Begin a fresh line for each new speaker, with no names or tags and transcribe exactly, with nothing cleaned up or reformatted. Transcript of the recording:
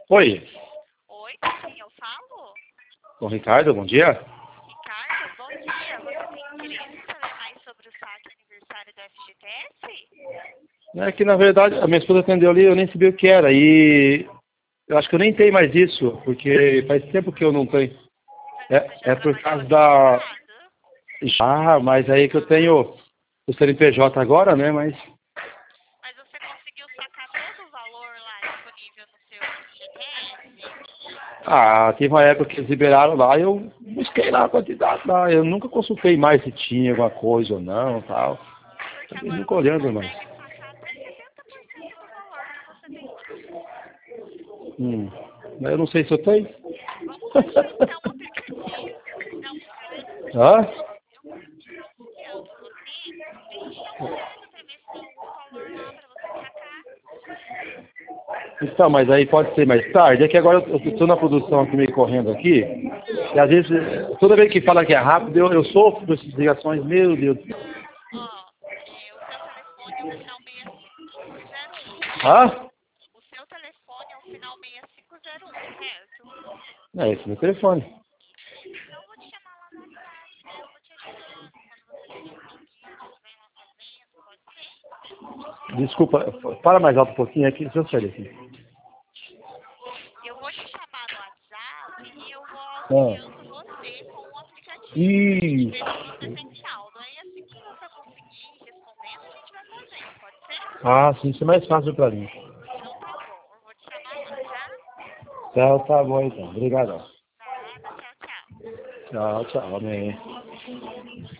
Oi,
Oi, com quem eu falo?
com o Ricardo, bom dia.
Ricardo, bom dia. Você tem interesse em saber mais sobre o saque aniversário do F G T S?
É que na verdade a minha esposa atendeu ali, eu nem sabia o que era. E eu acho que eu nem tenho mais isso, porque faz tempo que eu não tenho.
Mas você já
É, é por
trabalhou
causa
aqui no
da.
mercado?
Ah, mas aí que eu tenho o C N P J agora, né? Mas.
Mas você conseguiu sacar todo o valor lá disponível no seu F G T S?
Ah, teve uma época que eles liberaram lá, eu busquei lá a quantidade lá. Eu nunca consultei mais se tinha alguma coisa ou não tal.
Aham, porque
Acabei
agora
nunca
você
olhando mais.
consegue sacar até setenta por cento do valor que você tem disponível.
Hum. Mas eu não sei se eu tenho.
Vamos baixar então o aplicativo. Não, brincadeira.
Hã?
Eu consigo auxiliando você. Deixa eu te dar uma olhada para ver se tem algum valor lá para você sacar.
Então, mas aí pode ser mais tarde. É que agora eu estou na produção aqui meio correndo aqui. E
Não,
às vezes, toda vez que fala que é rápido, eu, eu sofro dessas ligações, meu Deus.
não. Ó, é, o seu telefone é o final seis cinco zero um, correto?
Ah?
O seu telefone é o final seis cinco zero um, correto?
É esse é meu telefone.
Então eu vou te chamar lá no WhatsApp, daí eu vou te ajudando. Quando você tiver conseguindo, estiver lá fazendo, pode ser?
Desculpa, fala mais alto um pouquinho aqui, deixa eu sair aqui.
Eu vou te chamar no WhatsApp e eu vou
Ah.
auxiliando você com o aplicativo pra gente ver se você
Isso.
tem saldo. Aí assim que você conseguir respondendo, a gente vai fazendo, pode ser?
Ah, sim, isso é mais fácil pra mim.
Então tá bom, eu vou te chamar lá, tá?
Tá, tá bom então. Obrigado.
Nada, tchau, tchau.
Tchau, tchau, amém.